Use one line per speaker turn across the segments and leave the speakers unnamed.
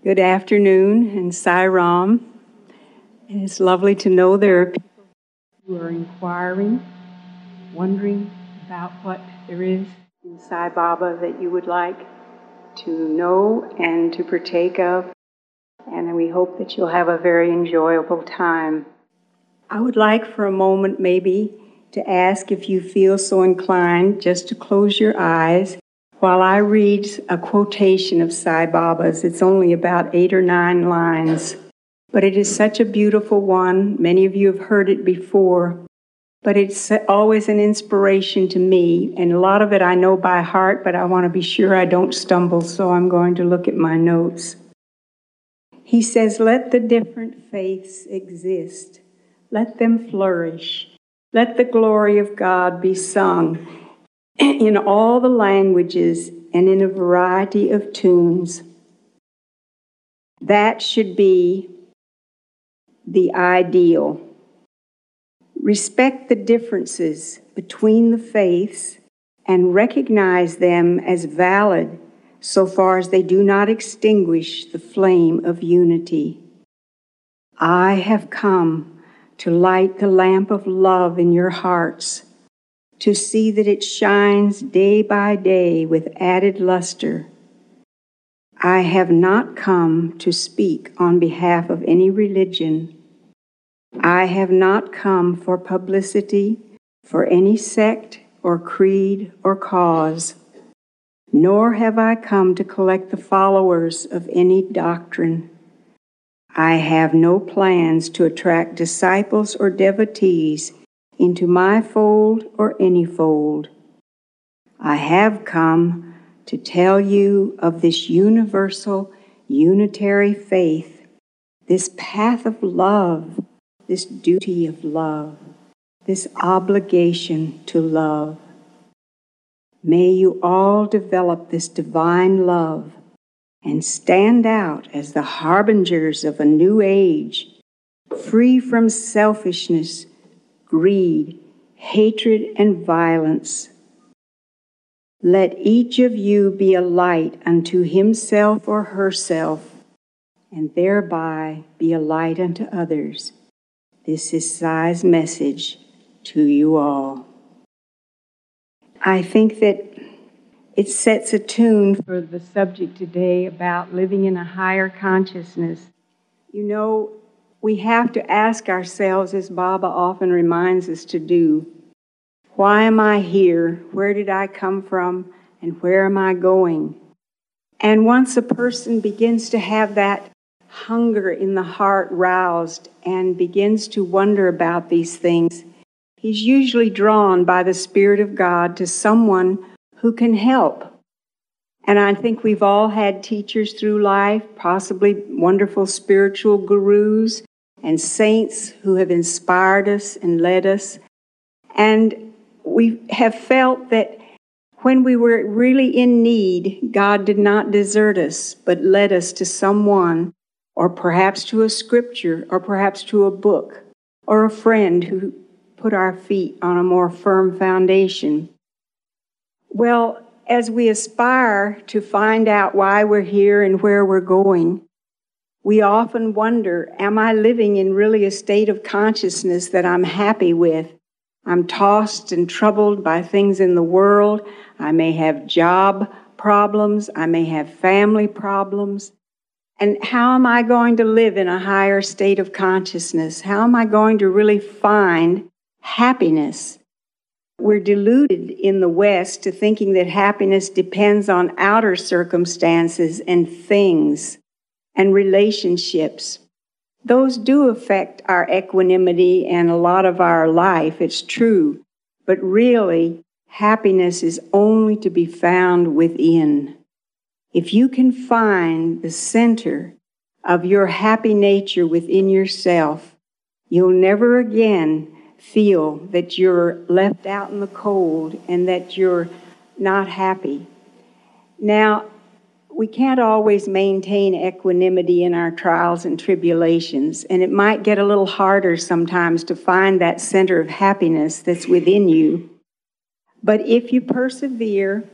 Good afternoon, and Sai Ram. And it's lovely to know there are people who are inquiring, wondering about what there is in Sai Baba that you would like to know and to partake of. And we hope that you'll have a very enjoyable time. I would like for a moment maybe to ask if you feel so inclined just to close your eyes while I read a quotation of Sai Baba's. It's only about 8 or 9 lines, but it is such a beautiful one. Many of you have heard it before, but it's always an inspiration to me, and a lot of it I know by heart, but I want to be sure I don't stumble, so I'm going to look at my notes. He says, "Let the different faiths exist. Let them flourish. Let the glory of God be sung in all the languages and in a variety of tunes." That should be the ideal. Respect the differences between the faiths and recognize them as valid so far as they do not extinguish the flame of unity. I have come to light the lamp of love in your hearts, to see that it shines day by day with added luster. I have not come to speak on behalf of any religion. I have not come for publicity for any sect or creed or cause, nor have I come to collect the followers of any doctrine. I have no plans to attract disciples or devotees into my fold or any fold. I have come to tell you of this universal, unitary faith, this path of love, this duty of love, this obligation to love. May you all develop this divine love and stand out as the harbingers of a new age, free from selfishness, greed, hatred, and violence. Let each of you be a light unto himself or herself, and thereby be a light unto others. This is Sai's message to you all. I think that it sets a tune for the subject today about living in a higher consciousness. You know, we have to ask ourselves, as Baba often reminds us to do, why am I here? Where did I come from? And where am I going? And once a person begins to have that hunger in the heart roused and begins to wonder about these things, he's usually drawn by the Spirit of God to someone who can help. And I think we've all had teachers through life, possibly wonderful spiritual gurus and saints who have inspired us and led us. And we have felt that when we were really in need, God did not desert us, but led us to someone, or perhaps to a scripture, or perhaps to a book, or a friend who put our feet on a more firm foundation. Well, as we aspire to find out why we're here and where we're going, we often wonder, am I living in really a state of consciousness that I'm happy with? I'm tossed and troubled by things in the world. I may have job problems. I may have family problems. And how am I going to live in a higher state of consciousness? How am I going to really find happiness? We're deluded in the West to thinking that happiness depends on outer circumstances and things and relationships. Those do affect our equanimity and a lot of our life, it's true. But really, happiness is only to be found within. If you can find the center of your happy nature within yourself, you'll never again feel that you're left out in the cold and that you're not happy. Now, we can't always maintain equanimity in our trials and tribulations, and it might get a little harder sometimes to find that center of happiness that's within you. But if you persevere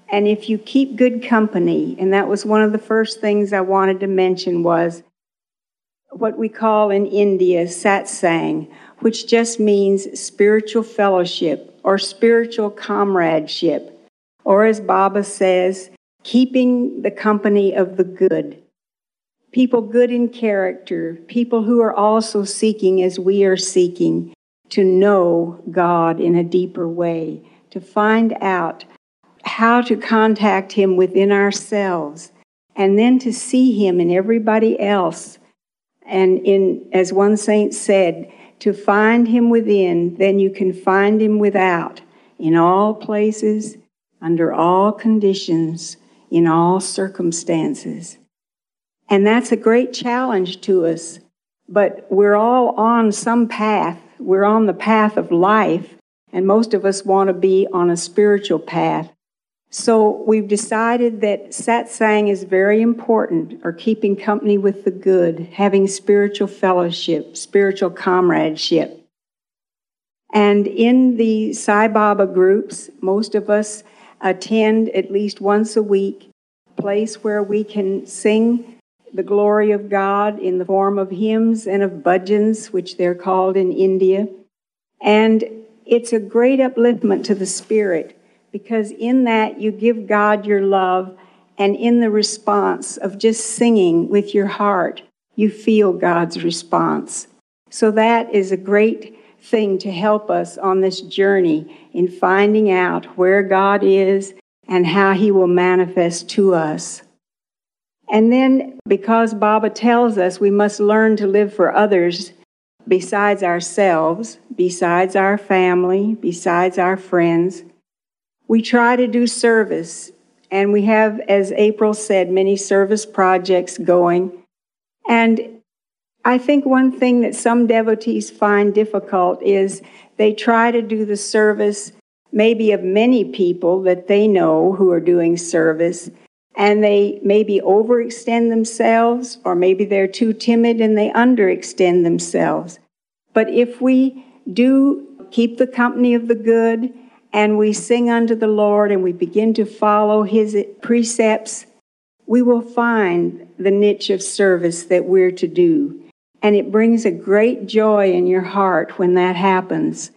And if you keep good company, and that was one of the first things I wanted to mention, was what we call in India satsang, which just means spiritual fellowship or spiritual comradeship, or as Baba says, keeping the company of the good. People good in character, people who are also seeking, as we are seeking, to know God in a deeper way, to find out how to contact Him within ourselves, and then to see Him in everybody else. And as one saint said, to find Him within, then you can find Him without, in all places, under all conditions, in all circumstances. And that's a great challenge to us, but we're all on some path. We're on the path of life, and most of us want to be on a spiritual path. So we've decided that satsang is very important, or keeping company with the good, having spiritual fellowship, spiritual comradeship. And in the Sai Baba groups, most of us attend at least once a week, a place where we can sing the glory of God in the form of hymns and of bhajans, which they're called in India. And it's a great upliftment to the spirit, because in that you give God your love, and in the response of just singing with your heart, you feel God's response. So that is a great thing to help us on this journey in finding out where God is and how He will manifest to us. And then, because Baba tells us we must learn to live for others besides ourselves, besides our family, besides our friends, we try to do service. And we have, as April said, many service projects going. And I think one thing that some devotees find difficult is they try to do the service maybe of many people that they know who are doing service, and they maybe overextend themselves, or maybe they're too timid and they underextend themselves. But if we do keep the company of the good, and we sing unto the Lord, and we begin to follow His precepts, we will find the niche of service that we're to do. And it brings a great joy in your heart when that happens.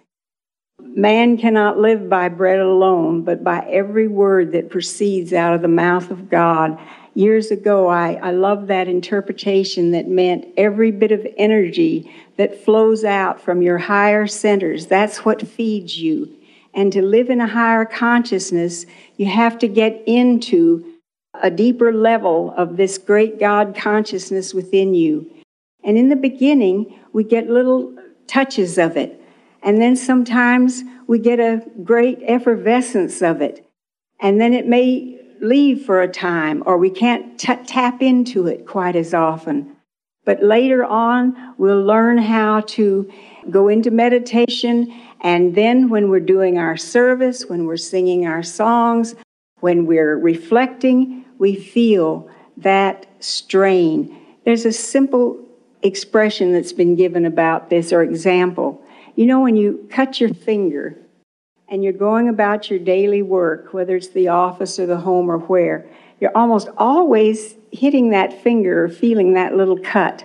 Man cannot live by bread alone, but by every word that proceeds out of the mouth of God. Years ago, I loved that interpretation that meant every bit of energy that flows out from your higher centers, that's what feeds you. And to live in a higher consciousness, you have to get into a deeper level of this great God consciousness within you. And in the beginning, we get little touches of it. And then sometimes we get a great effervescence of it. And then it may leave for a time, or we can't tap into it quite as often. But later on, we'll learn how to go into meditation. And then when we're doing our service, when we're singing our songs, when we're reflecting, we feel that strain. There's a simple expression that's been given about this, or example. You know, when you cut your finger and you're going about your daily work, whether it's the office or the home or where, you're almost always hitting that finger or feeling that little cut.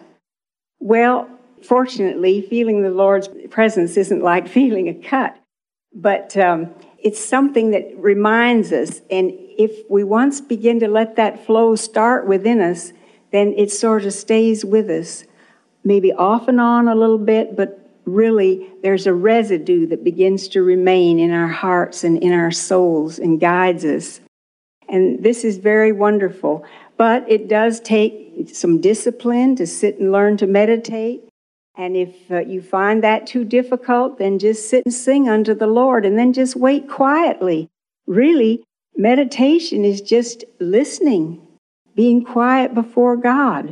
Well, fortunately, feeling the Lord's presence isn't like feeling a cut, but it's something that reminds us. And if we once begin to let that flow start within us, then it sort of stays with us, maybe off and on a little bit, but really there's a residue that begins to remain in our hearts and in our souls and guides us. And this is very wonderful. But it does take some discipline to sit and learn to meditate. And if you find that too difficult, then just sit and sing unto the Lord, and then just wait quietly. Really, meditation is just listening, being quiet before God.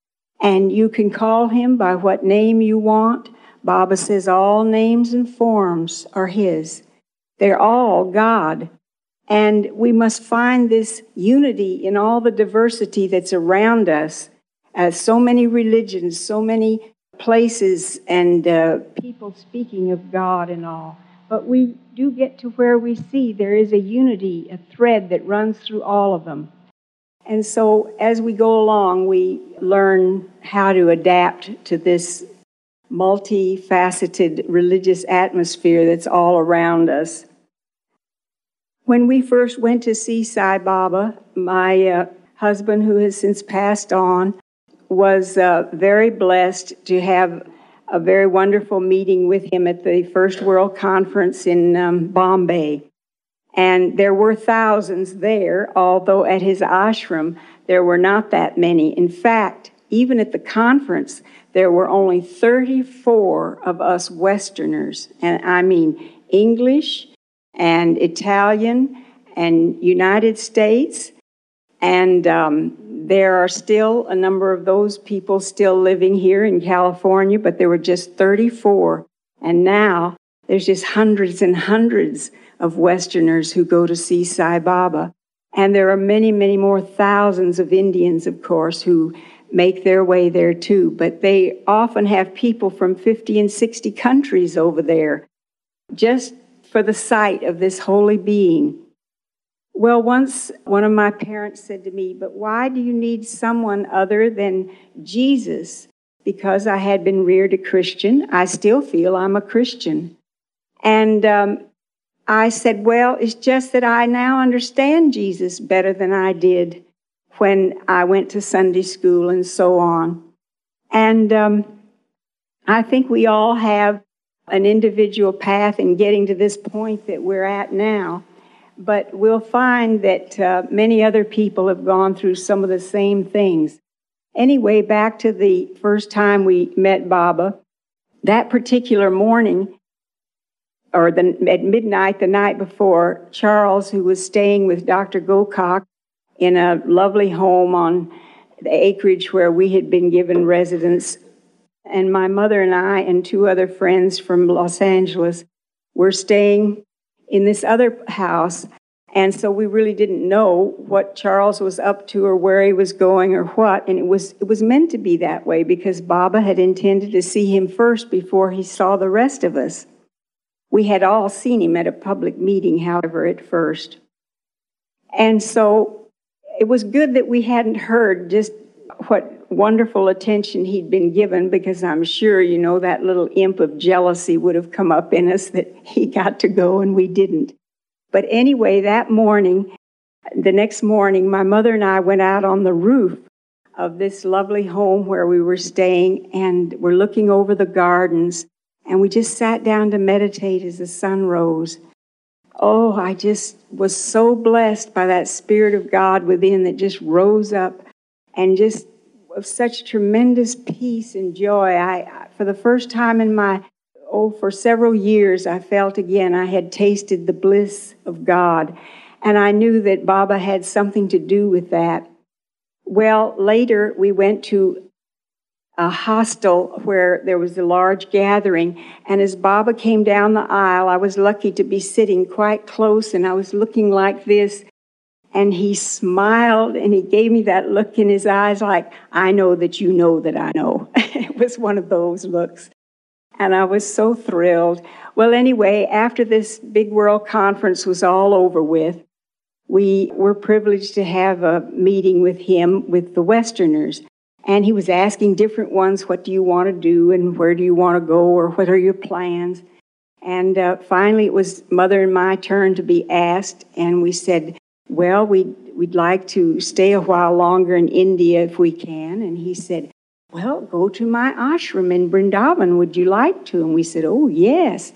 And you can call Him by what name you want. Baba says all names and forms are His. They're all God. And we must find this unity in all the diversity that's around us. So many religions, so many places, and people speaking of God and all. but we do get to where we see there is a unity, a thread that runs through all of them. And so as we go along, we learn how to adapt to this multifaceted religious atmosphere that's all around us. When we first went to see Sai Baba, my husband, who has since passed on, was very blessed to have a very wonderful meeting with him at the First World Conference in Bombay. And there were thousands there, although at his ashram there were not that many. In fact, even at the conference, there were only 34 of us Westerners, and I mean English and Italian and United States, and there are still a number of those people still living here in California, but there were just 34, and now there's just hundreds and hundreds of Westerners who go to see Sai Baba, and there are many, many more thousands of Indians, of course, who make their way there too, but they often have people from 50 and 60 countries over there just for the sight of this holy being. Well, once one of my parents said to me, "But why do you need someone other than Jesus?" Because I had been reared a Christian. I still feel I'm a Christian. And I said, well, it's just that I now understand Jesus better than I did when I went to Sunday school and so on. And I think we all have an individual path in getting to this point that we're at now. But we'll find that many other people have gone through some of the same things. Anyway, back to the first time we met Baba, that particular morning, or at midnight the night before, Charles, who was staying with Dr. Gokak in a lovely home on the acreage where we had been given residence, and my mother and I and two other friends from Los Angeles were staying in this other house, and so we really didn't know what Charles was up to or where he was going or what, and it was meant to be that way because Baba had intended to see him first before he saw the rest of us. We had all seen him at a public meeting, however, at first. And so it was good that we hadn't heard just what wonderful attention he'd been given, because I'm sure, you know, that little imp of jealousy would have come up in us that he got to go and we didn't. But anyway, that morning, the next morning, my mother and I went out on the roof of this lovely home where we were staying, and we're looking over the gardens, and we just sat down to meditate as the sun rose. Oh, I just was so blessed by that Spirit of God within that just rose up, and just of such tremendous peace and joy. I for the first time in for several years, I felt again I had tasted the bliss of God, and I knew that Baba had something to do with that. Well, later we went to a hostel where there was a large gathering, and as Baba came down the aisle, I was lucky to be sitting quite close, and I was looking like this, and he smiled, and he gave me that look in his eyes like, I know that you know that I know. It was one of those looks, and I was so thrilled. Well, anyway, after this big world conference was all over with, we were privileged to have a meeting with him, with the Westerners. And he was asking different ones, what do you want to do and where do you want to go or what are your plans? And finally it was Mother and my turn to be asked, and we said, well, we'd like to stay a while longer in India if we can. And he said, well, go to my ashram in Vrindavan, would you like to? And we said, oh, yes.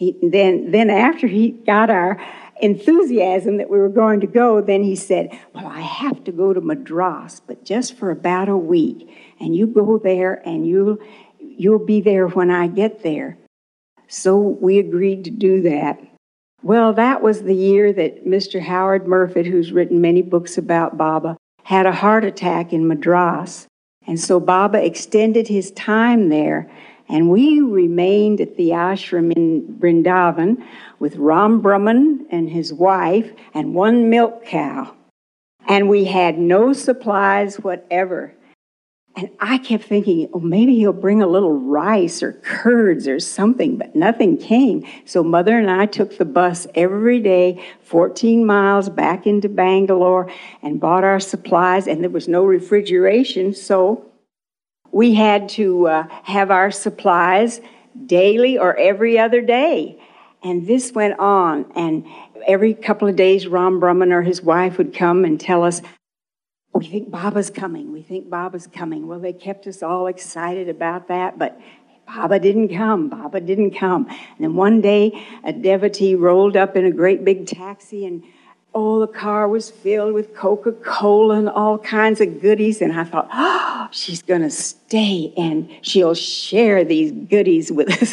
Then after he got our enthusiasm that we were going to go, then he said, well, I have to go to Madras, but just for about a week, and you go there and you'll be there when I get there. So we agreed to do that. Well, that was the year that Mr. Howard Murfitt, who's written many books about Baba, had a heart attack in Madras, and so Baba extended his time there. And we remained at the ashram in Vrindavan with Ram Brahman and his wife and one milk cow. And we had no supplies whatever. And I kept thinking, oh, maybe he'll bring a little rice or curds or something, but nothing came. So Mother and I took the bus every day, 14 miles back into Bangalore, and bought our supplies, and there was no refrigeration, so we had to have our supplies daily or every other day. And this went on, and every couple of days, Ram Brahman or his wife would come and tell us, we think Baba's coming. We think Baba's coming. Well, they kept us all excited about that, but Baba didn't come. Baba didn't come. And then one day, a devotee rolled up in a great big taxi, and the car was filled with Coca-Cola and all kinds of goodies. And I thought, oh, she's going to stay, and she'll share these goodies with us.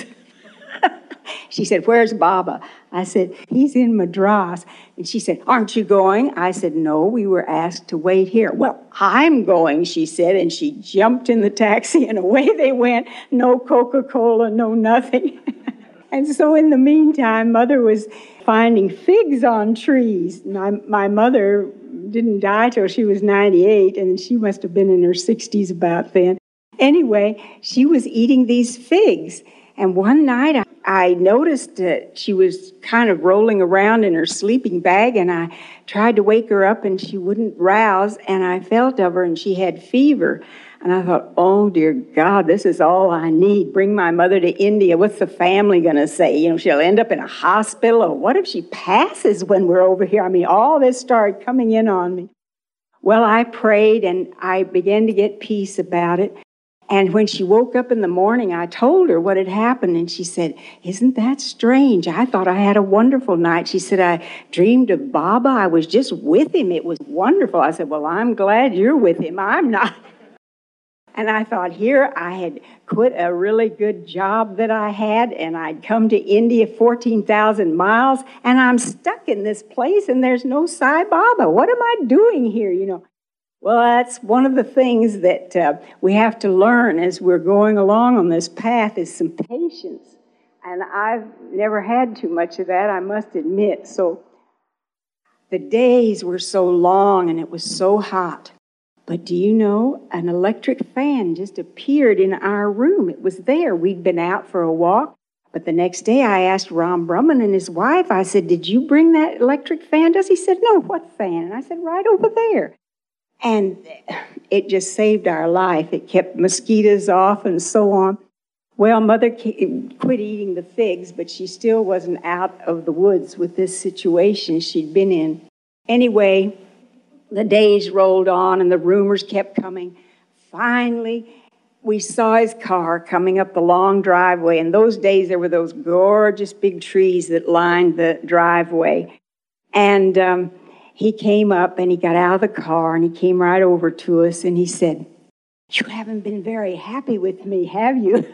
She said, where's Baba? I said, he's in Madras. And she said, aren't you going? I said, no, we were asked to wait here. Well, I'm going, she said, and she jumped in the taxi, and away they went. No Coca-Cola, no nothing. And so in the meantime, Mother was finding figs on trees. My mother didn't die till she was 98, and she must have been in her 60s about then. Anyway, she was eating these figs. And one night I noticed that she was kind of rolling around in her sleeping bag, and I tried to wake her up, and she wouldn't rouse, and I felt of her, and she had fever. And I thought, oh, dear God, this is all I need. Bring my mother to India. What's the family going to say? You know, she'll end up in a hospital, or what if she passes when we're over here? I mean, all this started coming in on me. Well, I prayed, and I began to get peace about it. And when she woke up in the morning, I told her what had happened, and she said, isn't that strange? I thought I had a wonderful night. She said, I dreamed of Baba. I was just with him. It was wonderful. I said, well, I'm glad you're with him. I'm not. And I thought, here I had quit a really good job that I had, and I'd come to India 14,000 miles, and I'm stuck in this place, and there's no Sai Baba. What am I doing here, you know? Well, that's one of the things that we have to learn as we're going along on this path is some patience. And I've never had too much of that, I must admit. So the days were so long and it was so hot. But do you know, an electric fan just appeared in our room. It was there. We'd been out for a walk. But the next day I asked Ram Brahman and his wife, I said, did you bring that electric fan? He said, no, what fan? And I said, right over there. And it just saved our life. It kept mosquitoes off and so on. Well, Mother quit eating the figs, but she still wasn't out of the woods with this situation she'd been in. Anyway, the days rolled on and the rumors kept coming. Finally, we saw his car coming up the long driveway. In those days, there were those gorgeous big trees that lined the driveway. And he came up and he got out of the car and he came right over to us and he said, you haven't been very happy with me, have you?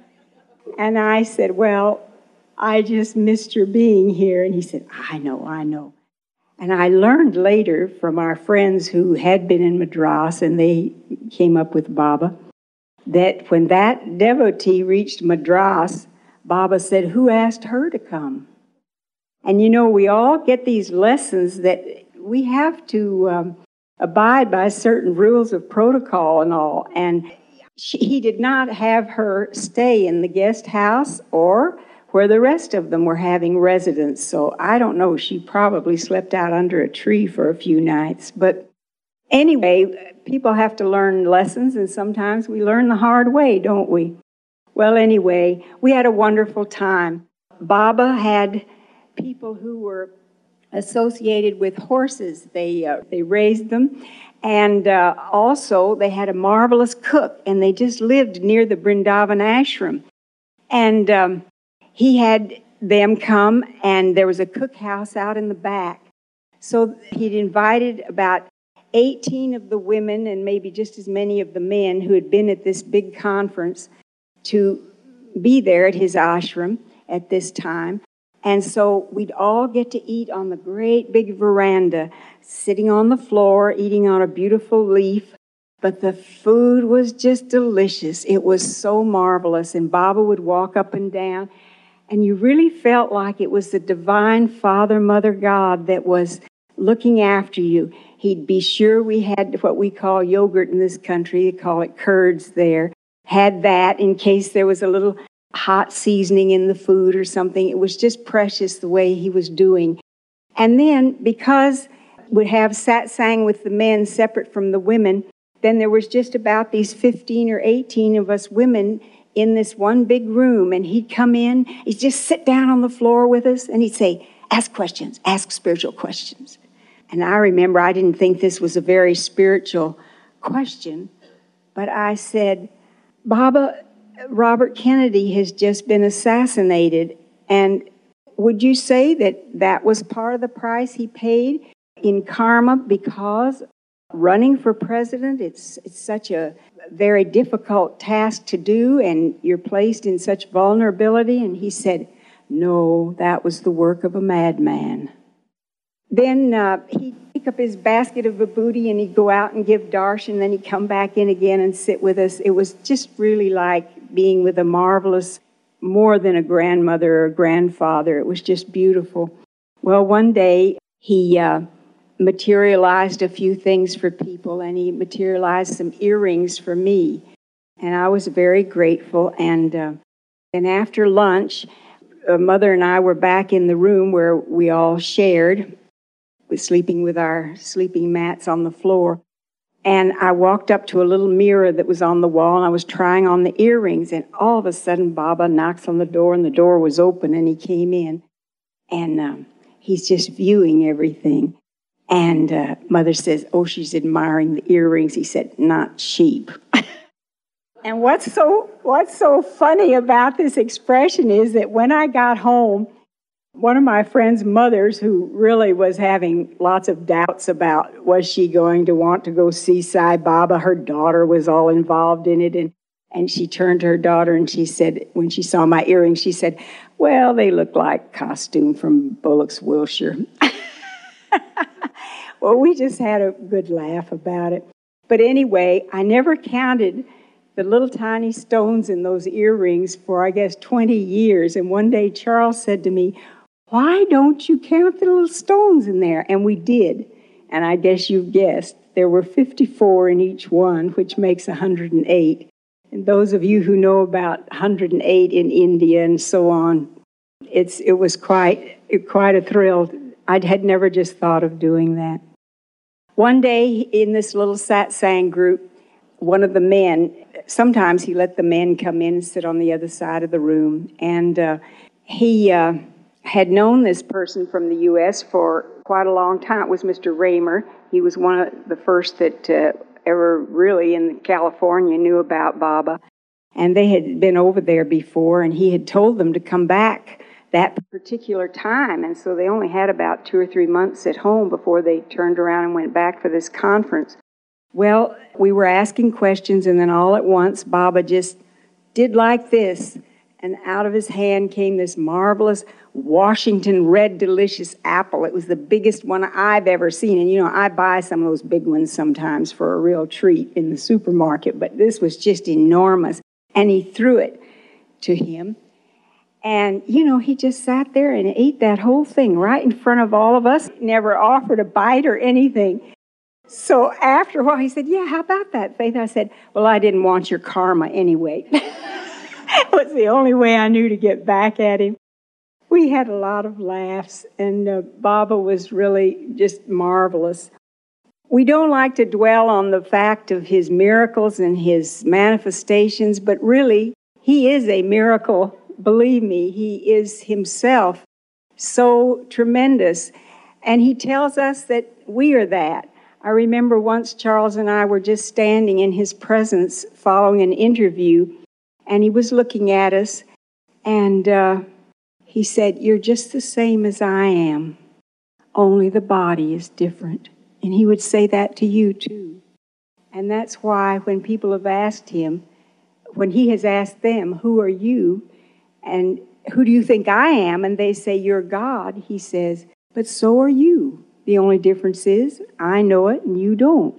And I said, well, I just missed your being here. And he said, I know. And I learned later from our friends who had been in Madras and they came up with Baba, that when that devotee reached Madras, Baba said, who asked her to come? And you know, we all get these lessons that we have to abide by certain rules of protocol and all. And he did not have her stay in the guest house or where the rest of them were having residence. So I don't know, she probably slept out under a tree for a few nights. But anyway, people have to learn lessons, and sometimes we learn the hard way, don't we? Well, anyway, we had a wonderful time. Baba had people who were associated with horses. They raised them. And also, they had a marvelous cook, and they just lived near the Vrindavan ashram. And he had them come, and there was a cookhouse out in the back. So he'd invited about 18 of the women and maybe just as many of the men who had been at this big conference to be there at his ashram at this time. And so we'd all get to eat on the great big veranda, sitting on the floor, eating on a beautiful leaf. But the food was just delicious. It was so marvelous. And Baba would walk up and down, and you really felt like it was the divine Father, Mother, God that was looking after you. He'd be sure we had what we call yogurt in this country. They call it curds there. Had that in case there was a little hot seasoning in the food or something. It was just precious the way he was doing. And then, because we'd have satsang with the men separate from the women, then there was just about these 15 or 18 of us women in this one big room, and he'd come in, he'd just sit down on the floor with us, and he'd say, ask questions, ask spiritual questions. And I remember I didn't think this was a very spiritual question, but I said, Baba, Robert Kennedy has just been assassinated, and would you say that that was part of the price he paid in karma because running for president, it's such a very difficult task to do, and you're placed in such vulnerability? And he said, no, that was the work of a madman. Then he'd pick up his basket of vibhuti and he'd go out and give darshan, and then he'd come back in again and sit with us. It was just really like being with a marvelous, more than a grandmother or a grandfather. It was just beautiful. Well, one day he materialized a few things for people, and he materialized some earrings for me. And I was very grateful. And after lunch, Mother and I were back in the room where we all shared, sleeping with our sleeping mats on the floor. And I walked up to a little mirror that was on the wall, and I was trying on the earrings, and all of a sudden Baba knocks on the door, and the door was open, and he came in, and he's just viewing everything. And Mother says, oh, she's admiring the earrings. He said, not cheap. And what's so funny about this expression is that when I got home, one of my friend's mothers, who really was having lots of doubts about was she going to want to go see Sai Baba, her daughter was all involved in it, and she turned to her daughter and she said, when she saw my earrings, she said, well, they look like costume from Bullock's Wilshire. Well, we just had a good laugh about it. But anyway, I never counted the little tiny stones in those earrings for, I guess, 20 years. And one day Charles said to me, why don't you count the little stones in there? And we did. And I guess you've guessed, there were 54 in each one, which makes 108. And those of you who know about 108 in India and so on, it was quite a thrill. I had never just thought of doing that. One day in this little satsang group, one of the men, sometimes he let the men come in and sit on the other side of the room. And he had known this person from the U.S. for quite a long time. It was Mr. Raymer. He was one of the first that ever really in California knew about Baba. And they had been over there before, and he had told them to come back that particular time. And so they only had about 2 or 3 months at home before they turned around and went back for this conference. Well, we were asking questions, and then all at once, Baba just did like this, and out of his hand came this marvelous Washington red delicious apple. It was the biggest one I've ever seen. And, you know, I buy some of those big ones sometimes for a real treat in the supermarket, but this was just enormous. And he threw it to him. And, you know, he just sat there and ate that whole thing right in front of all of us, never offered a bite or anything. So after a while, he said, yeah, how about that, Faith? I said, well, I didn't want your karma anyway. It was the only way I knew to get back at him. We had a lot of laughs, and Baba was really just marvelous. We don't like to dwell on the fact of his miracles and his manifestations, but really, he is a miracle. Believe me, he is himself so tremendous. And he tells us that we are that. I remember once Charles and I were just standing in his presence following an interview, and he was looking at us, and he said, you're just the same as I am, only the body is different. And he would say that to you too. And that's why when people have asked him, when he has asked them, who are you? And who do you think I am? And they say, you're God. He says, but so are you. The only difference is I know it and you don't.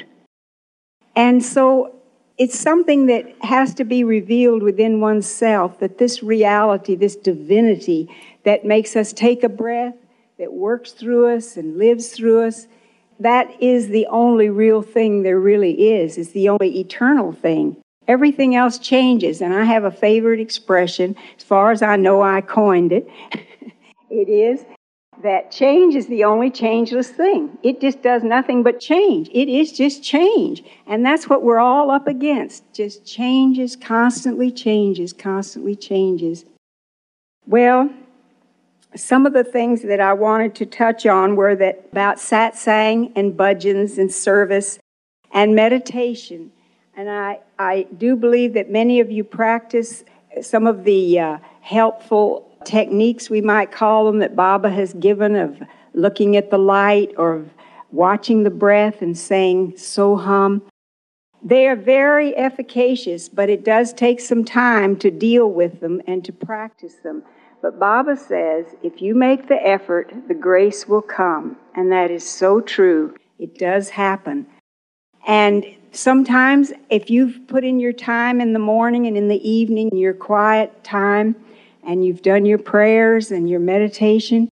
And so it's something that has to be revealed within oneself, that this reality, this divinity that makes us take a breath, that works through us and lives through us, that is the only real thing there really is. It's the only eternal thing. Everything else changes, and I have a favorite expression. As far as I know, I coined it. It is that change is the only changeless thing. It just does nothing but change. It is just change. And that's what we're all up against. Just changes, constantly changes, constantly changes. Well, some of the things that I wanted to touch on were that about satsang and bhajans and service and meditation. And I do believe that many of you practice some of the helpful techniques, we might call them, that Baba has given, of looking at the light or of watching the breath and saying Soham. They are very efficacious, but it does take some time to deal with them and to practice them. But Baba says, if you make the effort, the grace will come. And that is so true. It does happen. And sometimes, if you've put in your time in the morning and in the evening, your quiet time, and you've done your prayers and your meditation,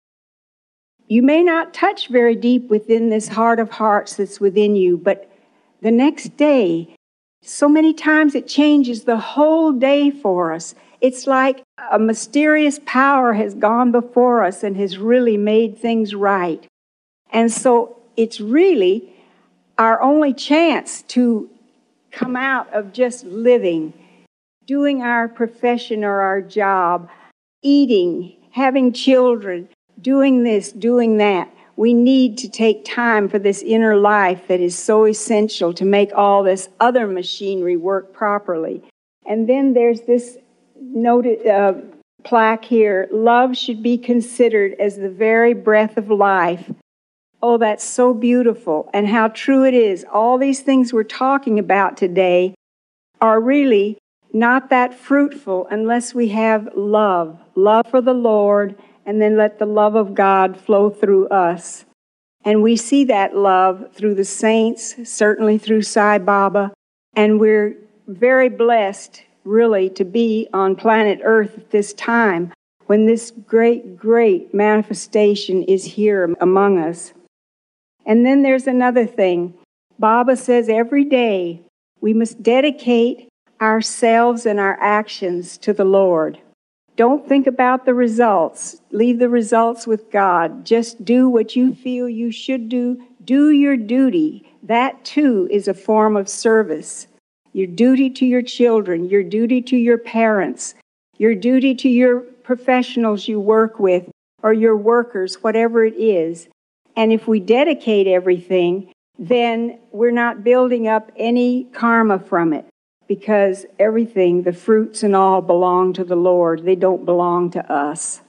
you may not touch very deep within this heart of hearts that's within you, but the next day, so many times it changes the whole day for us. It's like a mysterious power has gone before us and has really made things right. And so it's really our only chance to come out of just living, doing our profession or our job, eating, having children, doing this, doing that. We need to take time for this inner life that is so essential to make all this other machinery work properly. And then there's this noted plaque here: love should be considered as the very breath of life. Oh, that's so beautiful, and how true it is. All these things we're talking about today are really not that fruitful unless we have love for the Lord, and then let the love of God flow through us. And we see that love through the saints, certainly through Sai Baba, and we're very blessed, really, to be on planet Earth at this time when this great, great manifestation is here among us. And then there's another thing. Baba says every day we must dedicate ourselves and our actions to the Lord. Don't think about the results. Leave the results with God. Just do what you feel you should do. Do your duty. That too is a form of service. Your duty to your children, your duty to your parents, your duty to your professionals you work with, or your workers, whatever it is. And if we dedicate everything, then we're not building up any karma from it, because everything, the fruits and all, belong to the Lord. They don't belong to us.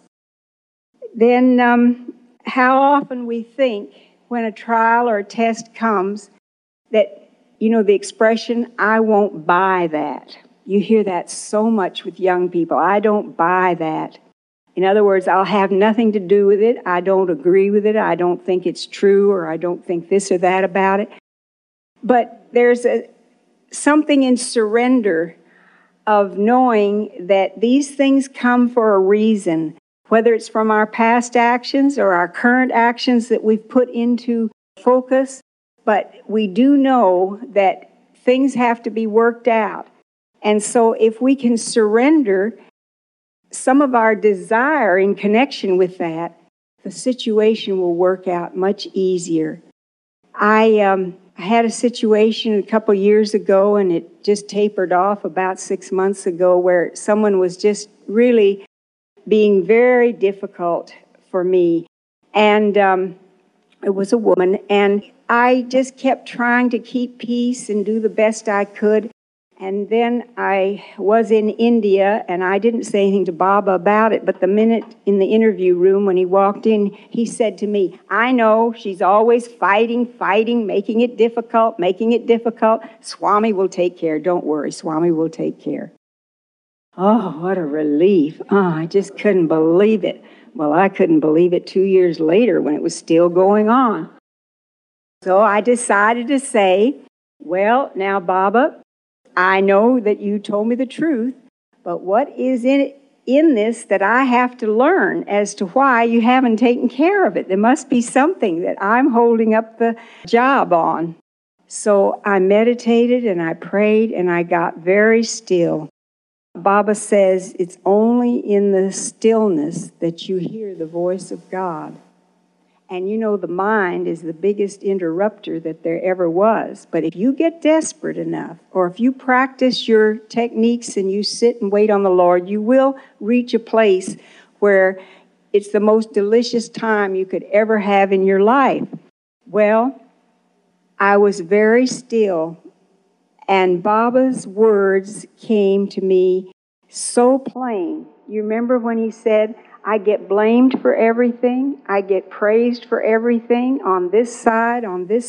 Then how often we think when a trial or a test comes that, the expression, I won't buy that. You hear that so much with young people. I don't buy that. In other words, I'll have nothing to do with it. I don't agree with it. I don't think it's true, or I don't think this or that about it. But there's something in surrender of knowing that these things come for a reason, whether it's from our past actions or our current actions that we've put into focus. But we do know that things have to be worked out. And so if we can surrender some of our desire in connection with that, the situation will work out much easier. I had a situation a couple years ago, and it just tapered off about 6 months ago, where someone was just really being very difficult for me. And it was a woman, and I just kept trying to keep peace and do the best I could. And then I was in India, and I didn't say anything to Baba about it, but the minute in the interview room when he walked in, he said to me, I know, she's always fighting, making it difficult. Swami will take care. Don't worry, Swami will take care. Oh, what a relief. Oh, I just couldn't believe it. Well, I couldn't believe it 2 years later when it was still going on. So I decided to say, well, now, Baba, I know that you told me the truth, but what is in it in this that I have to learn as to why you haven't taken care of it. There must be something that I'm holding up the job on. So I meditated and I prayed and I got very still. Baba says it's only in the stillness that you hear the voice of God. And you know, the mind is the biggest interrupter that there ever was. But if you get desperate enough, or if you practice your techniques and you sit and wait on the Lord, you will reach a place where it's the most delicious time you could ever have in your life. Well, I was very still, and Baba's words came to me so plain. You remember when he said, I get blamed for everything, I get praised for everything on this side,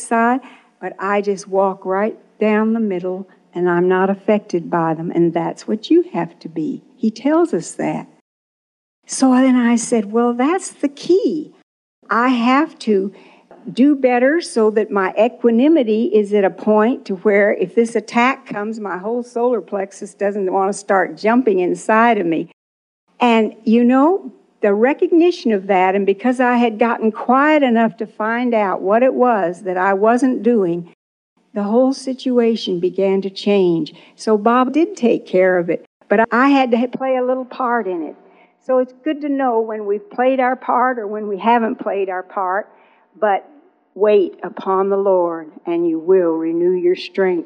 but I just walk right down the middle and I'm not affected by them. And that's what you have to be. He tells us that. So then I said, well, that's the key. I have to do better so that my equanimity is at a point to where if this attack comes, my whole solar plexus doesn't want to start jumping inside of me. And you know, the recognition of that, and because I had gotten quiet enough to find out what it was that I wasn't doing, the whole situation began to change. So Bob did take care of it, but I had to play a little part in it. So it's good to know when we've played our part or when we haven't played our part, but wait upon the Lord and you will renew your strength.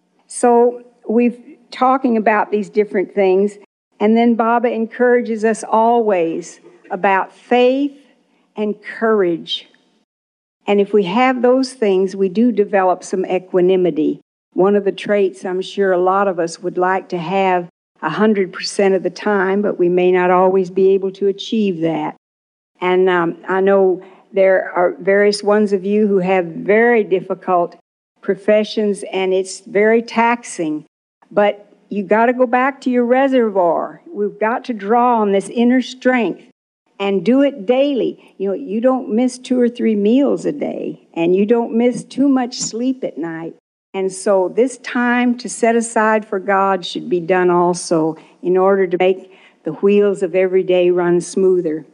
So we've talking about these different things, and then Baba encourages us always about faith and courage. And if we have those things, we do develop some equanimity. One of the traits I'm sure a lot of us would like to have 100% of the time, but we may not always be able to achieve that. And I know there are various ones of you who have very difficult professions, and it's very taxing. But you got to go back to your reservoir. We've got to draw on this inner strength and do it daily. You know, you don't miss 2 or 3 meals a day, and you don't miss too much sleep at night. And so this time to set aside for God should be done also in order to make the wheels of every day run smoother.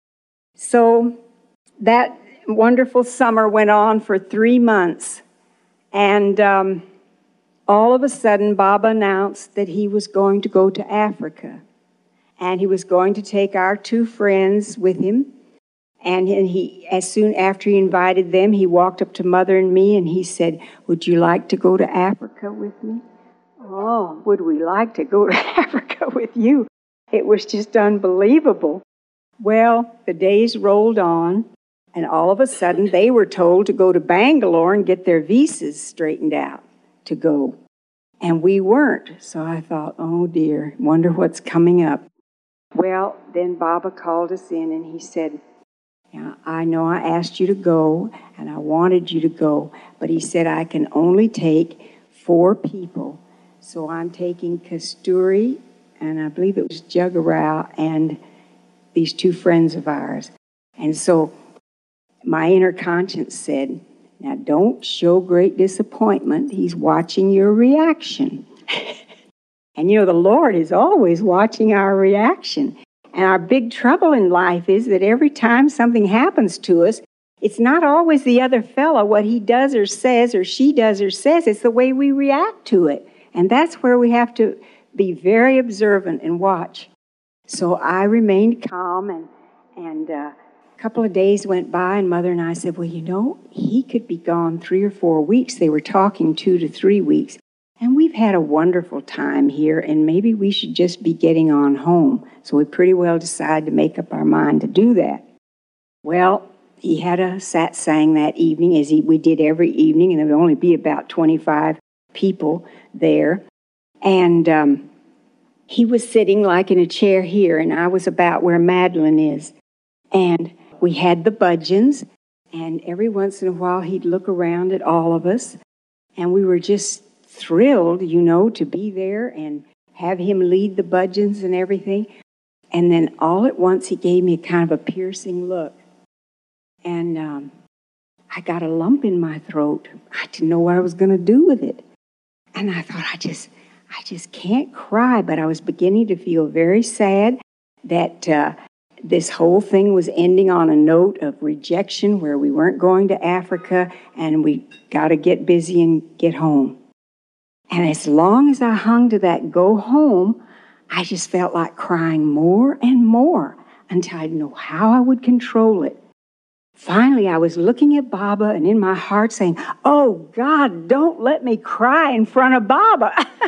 So that wonderful summer went on for 3 months, and all of a sudden Baba announced that he was going to go to Africa. And he was going to take our 2 friends with him. And he, as soon after he invited them, he walked up to Mother and me and he said, would you like to go to Africa with me? Oh, would we like to go to Africa with you? It was just unbelievable. Well, the days rolled on, and all of a sudden they were told to go to Bangalore and get their visas straightened out to go. And we weren't. So I thought, oh dear, wonder what's coming up. Well, then Baba called us in and he said, yeah, I know I asked you to go and I wanted you to go, but he said I can only take 4 people. So I'm taking Kasturi, and I believe it was Jaggarao, and these 2 friends of ours. And so my inner conscience said, now don't show great disappointment. He's watching your reaction. And you know, the Lord is always watching our reaction. And our big trouble in life is that every time something happens to us, it's not always the other fellow, what he does or says or she does or says. It's the way we react to it. And that's where we have to be very observant and watch. So I remained calm, and a couple of days went by, and Mother and I said, well, you know, he could be gone 3 or 4 weeks. They were talking 2 to 3 weeks. And we've had a wonderful time here, and maybe we should just be getting on home. So we pretty well decided to make up our mind to do that. Well, he had a satsang that evening, as we did every evening, and there would only be about 25 people there. And he was sitting like in a chair here, and I was about where Madeline is. And we had the budgeons, and every once in a while he'd look around at all of us, and we were just thrilled, you know, to be there and have him lead the budgeons and everything. And then all at once he gave me a kind of a piercing look. And I got a lump in my throat. I didn't know what I was going to do with it. And I thought, I just can't cry. But I was beginning to feel very sad. that this whole thing was ending on a note of rejection where we weren't going to Africa and we got to get busy and get home. And as long as I hung to that go home, I just felt like crying more and more until I didn't know how I would control it. Finally, I was looking at Baba and in my heart saying, "Oh, God, don't let me cry in front of Baba."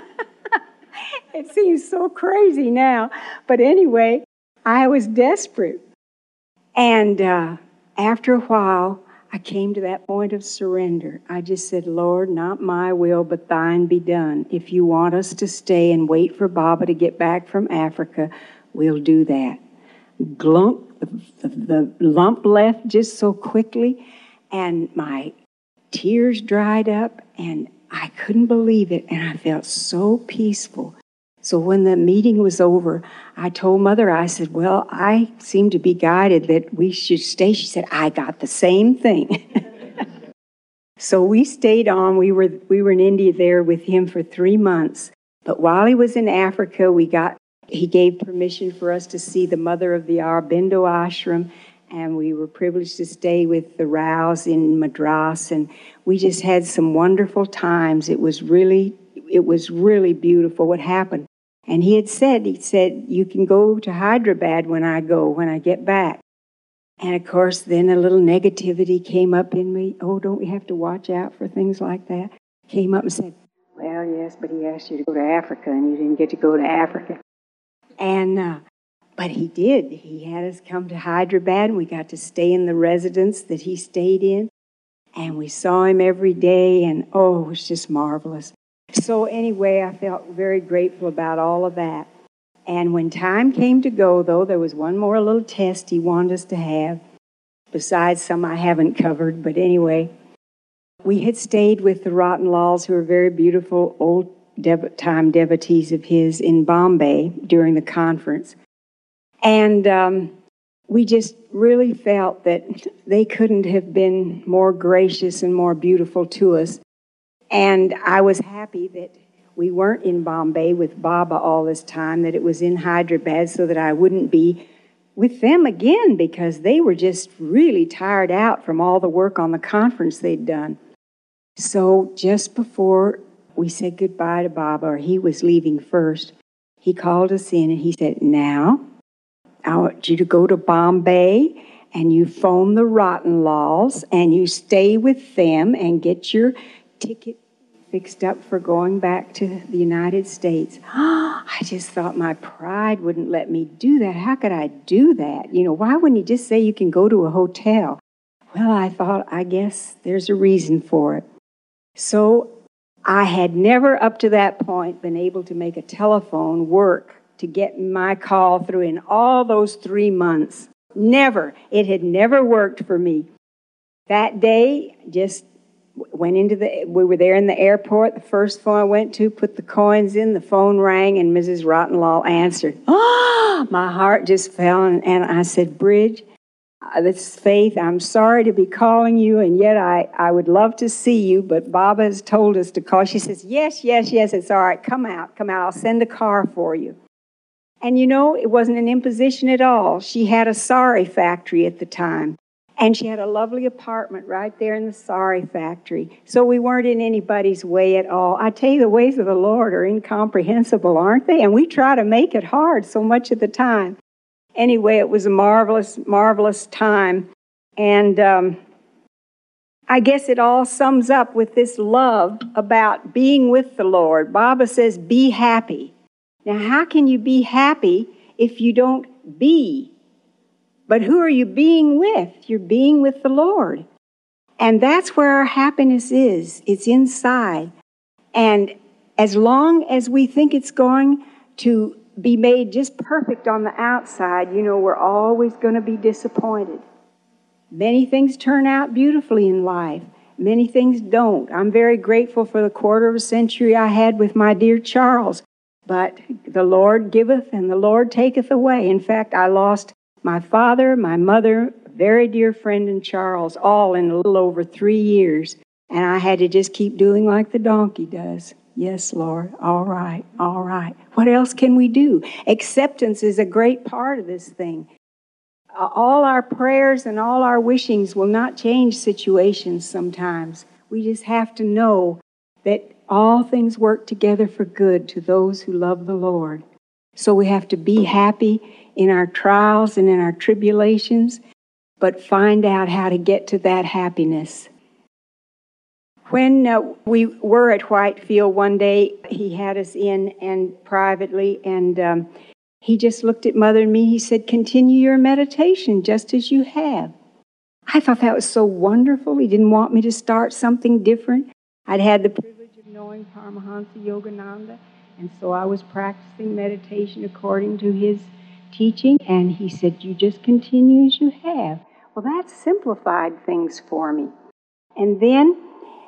It seems so crazy now. But anyway, I was desperate. And after a while, I came to that point of surrender. I just said, "Lord, not my will, but thine be done. If you want us to stay and wait for Baba to get back from Africa, we'll do that." Glunk, the lump left just so quickly, and my tears dried up, and I couldn't believe it, and I felt so peaceful. So when the meeting was over, I told Mother, I said, "Well, I seem to be guided that we should stay." She said, "I got the same thing." So we stayed on. We were in India there with him for 3 months. But while he was in Africa, he gave permission for us to see the mother of the Aurobindo ashram, and we were privileged to stay with the Raos in Madras, and we just had some wonderful times. It was really beautiful what happened. And he said, "You can go to Hyderabad when I get back." And of course, then a little negativity came up in me. "Oh, don't we have to watch out for things like that?" Came up and said, "Well, yes, but he asked you to go to Africa, and you didn't get to go to Africa." And but he did. He had us come to Hyderabad, and we got to stay in the residence that he stayed in. And we saw him every day, and oh, it was just marvelous. So anyway, I felt very grateful about all of that. And when time came to go, though, there was one more little test he wanted us to have, besides some I haven't covered. But anyway, we had stayed with the Ratanlals, who are very beautiful old-time devotees of his in Bombay during the conference. And we just really felt that they couldn't have been more gracious and more beautiful to us. And I was happy that we weren't in Bombay with Baba all this time, that it was in Hyderabad, so that I wouldn't be with them again, because they were just really tired out from all the work on the conference they'd done. So just before we said goodbye to Baba, or he was leaving first, he called us in and he said, "Now, I want you to go to Bombay and you phone the Ratanlals and you stay with them and get your ticket fixed up for going back to the United States." I just thought my pride wouldn't let me do that. How could I do that? Why wouldn't he just say you can go to a hotel? Well, I thought, I guess there's a reason for it. So I had never up to that point been able to make a telephone work to get my call through in all those 3 months. Never. It had never worked for me. That day, just we were there in the airport. The first phone I went to, put the coins in, the phone rang, and Mrs. Ratanlal answered. Oh, my heart just fell, and I said, "Bridge, this is Faith. I'm sorry to be calling you, and yet I would love to see you, but Baba has told us to call." She says, yes, it's all right. Come out. I'll send a car for you. And it wasn't an imposition at all. She had a sari factory at the time. And she had a lovely apartment right there in the sari factory. So we weren't in anybody's way at all. I tell you, the ways of the Lord are incomprehensible, aren't they? And we try to make it hard so much of the time. Anyway, it was a marvelous, marvelous time. And I guess it all sums up with this love about being with the Lord. Baba says, "Be happy." Now, how can you be happy if you don't be? But who are you being with? You're being with the Lord. And that's where our happiness is. It's inside. And as long as we think it's going to be made just perfect on the outside, we're always going to be disappointed. Many things turn out beautifully in life. Many things don't. I'm very grateful for the quarter of a century I had with my dear Charles. But the Lord giveth and the Lord taketh away. In fact, I lost my father, my mother, a very dear friend, and Charles, all in a little over 3 years. And I had to just keep doing like the donkey does. Yes, Lord. All right. What What else can we do? Acceptance is a great part of this thing. All our prayers and all our wishings will not change situations sometimes. We just have to know that all things work together for good to those who love the Lord. So we have to be happy in our trials and in our tribulations, but find out how to get to that happiness. When we were at Whitefield one day, he had us in and privately, and he just looked at Mother and me. He said, "Continue your meditation just as you have." I thought that was so wonderful. He didn't want me to start something different. I'd had the privilege of knowing Paramahansa Yogananda, and so I was practicing meditation according to his teaching, and he said, "You just continue as you have." Well, that simplified things for me. And then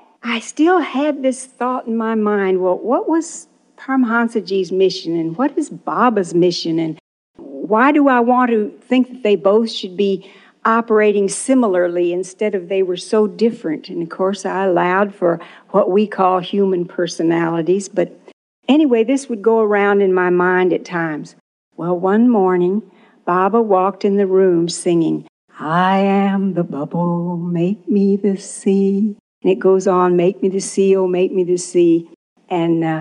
I still had this thought in my mind, well, what was Paramahansaji's mission, and what is Baba's mission, and why do I want to think that they both should be operating similarly instead of they were so different? And of course I allowed for what we call human personalities, but anyway, this would go around in my mind at times. Well, one morning, Baba walked in the room singing, "I am the bubble, make me the sea." And it goes on, "Make me the sea, oh, make me the sea." And a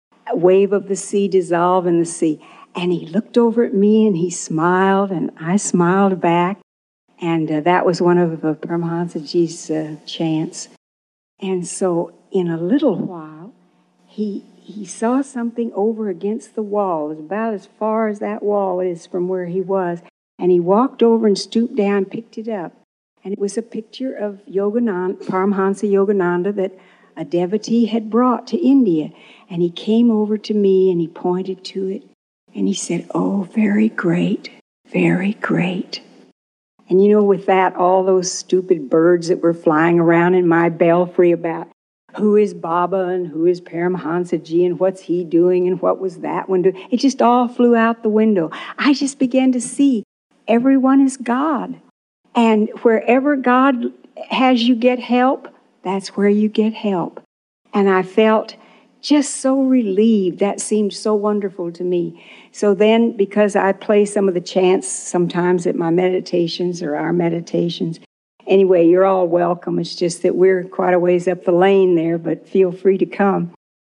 wave of the sea dissolve in the sea. And he looked over at me and he smiled, and I smiled back. And that was one of Paramahansaji's chants. And so in a little while, he saw something over against the wall. It was about as far as that wall is from where he was. And he walked over and stooped down and picked it up. And it was a picture of Yogananda, Paramahansa Yogananda, that a devotee had brought to India. And he came over to me and he pointed to it. And he said, "Oh, very great, very great." And you know, with that, all those stupid birds that were flying around in my belfry about who is Baba and who is Paramahansaji and what's he doing and what was that one doing, it just all flew out the window. I just began to see everyone is God. And wherever God has you get help, that's where you get help. And I felt just so relieved. That seemed so wonderful to me. So then, because I play some of the chants sometimes at my meditations or our meditations, anyway, you're all welcome. It's just that we're quite a ways up the lane there, but feel free to come.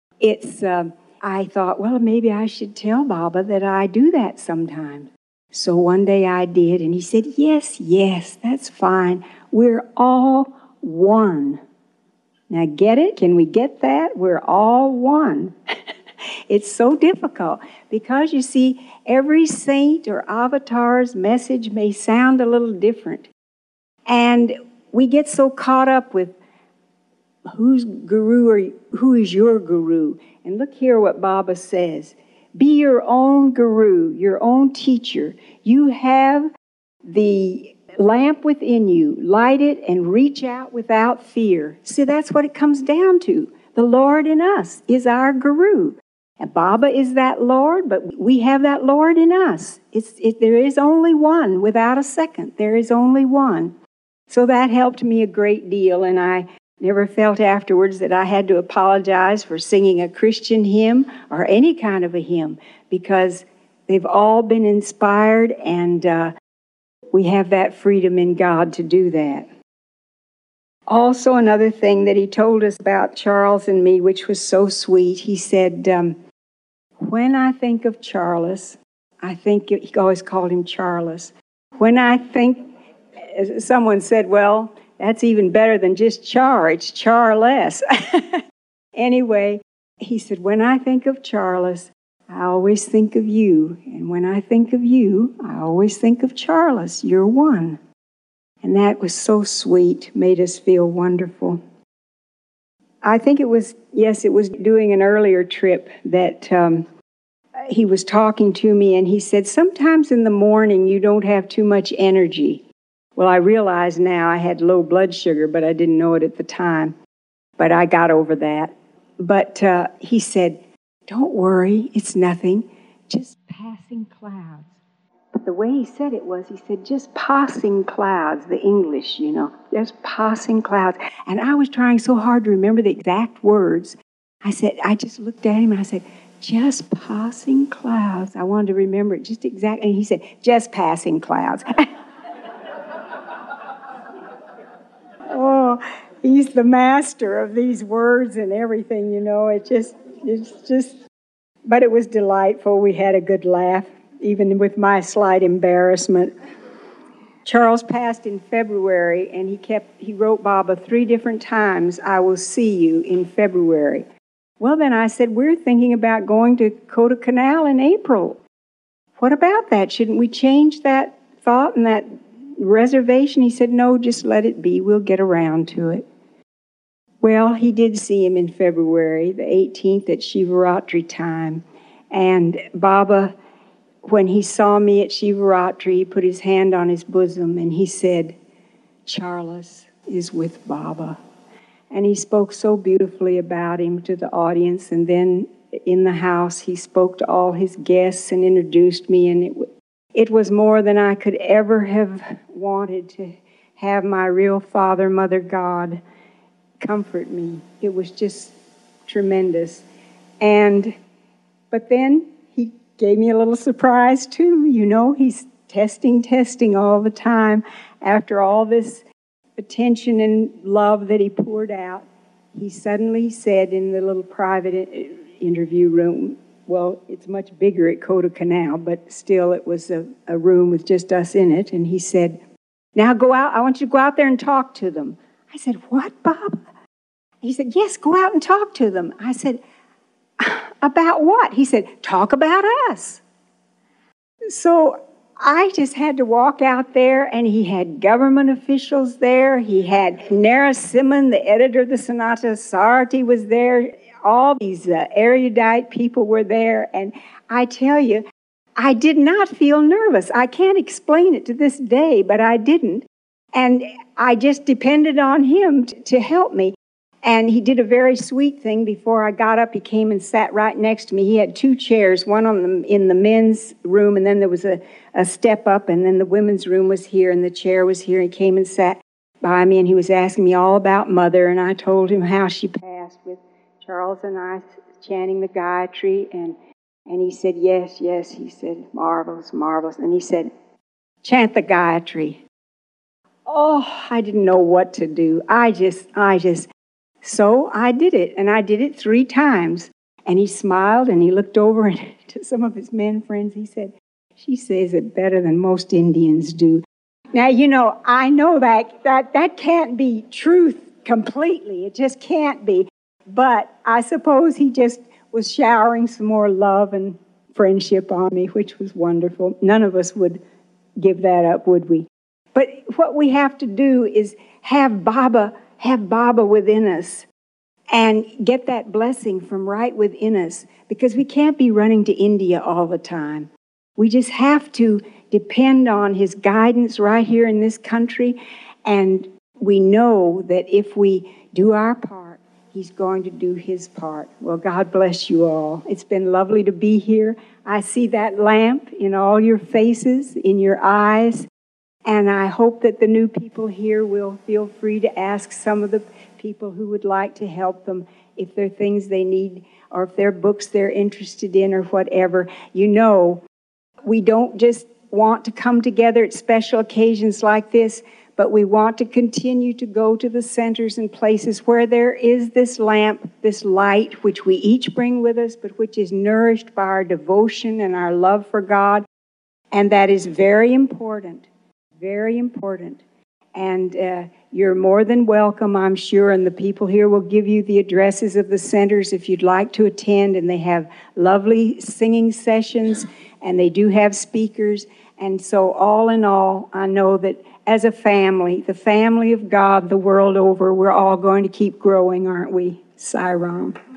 I thought, well, maybe I should tell Baba that I do that sometimes. So one day I did, and he said, yes, that's fine. We're all one. Now get it? Can we get that? We're all one. It's so difficult because, you see, every saint or avatar's message may sound a little different. And we get so caught up with who's guru or who is your guru. And look here what Baba says. Be your own guru, your own teacher. You have the lamp within you. Light it and reach out without fear. See, that's what it comes down to. The Lord in us is our guru. And Baba is that Lord, but we have that Lord in us. There is only one without a second. There is only one. So that helped me a great deal, and I never felt afterwards that I had to apologize for singing a Christian hymn or any kind of a hymn, because they've all been inspired, and we have that freedom in God to do that. Also, another thing that he told us about Charles and me, which was so sweet, he said, when I think of Charles, he always called him Charles. When I think, someone said, well, that's even better than just Char. It's Charless. Anyway, he said, when I think of Charles, I always think of you. And when I think of you, I always think of Charles. You're one. And that was so sweet, made us feel wonderful. I think it was doing an earlier trip that he was talking to me, and he said, sometimes in the morning you don't have too much energy. Well, I realize now I had low blood sugar, but I didn't know it at the time. But I got over that. But he said, don't worry, it's nothing, just passing clouds. But the way he said it was, he said, just passing clouds, the English, just passing clouds. And I was trying so hard to remember the exact words. I just looked at him and I said, just passing clouds. I wanted to remember it just exactly. And he said, just passing clouds. Oh, he's the master of these words and everything, you know. It's just, but it was delightful. We had a good laugh, even with my slight embarrassment. Charles passed in February, and he wrote Baba 3 different times, I will see you in February. Well, then I said, we're thinking about going to Kodaikanal in April. What about that? Shouldn't we change that thought and that reservation? He said, no, just let it be. We'll get around to it. Well, he did see him in February, the 18th at Shivaratri time. And Baba, when he saw me at Shivaratri, he put his hand on his bosom and he said, Charles is with Baba. And he spoke so beautifully about him to the audience. And then in the house, he spoke to all his guests and introduced me. And it was more than I could ever have wanted to have my real Father, Mother, God comfort me. It was just tremendous. But then he gave me a little surprise too. You know, he's testing all the time. After all this attention and love that he poured out, he suddenly said in the little private interview room, well, it's much bigger at Kodaikanal, but still it was a room with just us in it, and he said, now go out, I want you to go out there and talk to them. I said, what, Bob? He said, yes, go out and talk to them. I said, about what? He said, talk about us. So I just had to walk out there, and he had government officials there. He had Narasimhan, the editor of the Sanatana Sarati, was there. All these erudite people were there. And I tell you, I did not feel nervous. I can't explain it to this day, but I didn't. And I just depended on him to help me. And he did a very sweet thing. Before I got up, he came and sat right next to me. He had 2 chairs, one in the men's room, and then there was a step up, and then the women's room was here, and the chair was here. He came and sat by me, and he was asking me all about Mother, and I told him how she passed with Charles and I chanting the Gayatri, and he said, yes, he said, marvelous, marvelous. And he said, chant the Gayatri. Oh, I didn't know what to do. So I did it, and I did it 3 times. And he smiled, and he looked over and to some of his men friends. He said, she says it better than most Indians do. Now, you know, I know that can't be truth completely. It just can't be. But I suppose he just was showering some more love and friendship on me, which was wonderful. None of us would give that up, would we? But what we have to do is have Baba within us and get that blessing from right within us, because we can't be running to India all the time. We just have to depend on his guidance right here in this country, and we know that if we do our part, he's going to do his part. Well, God bless you all. It's been lovely to be here. I see that lamp in all your faces, in your eyes. And I hope that the new people here will feel free to ask some of the people who would like to help them if there are things they need or if there are books they're interested in or whatever. You know, we don't just want to come together at special occasions like this, but we want to continue to go to the centers and places where there is this lamp, this light, which we each bring with us, but which is nourished by our devotion and our love for God. And that is very important. Very important. And you're more than welcome, I'm sure, and the people here will give you the addresses of the centers if you'd like to attend, and they have lovely singing sessions, and they do have speakers. And so all in all, I know that as a family, the family of God the world over, we're all going to keep growing, aren't we? Sai Ram.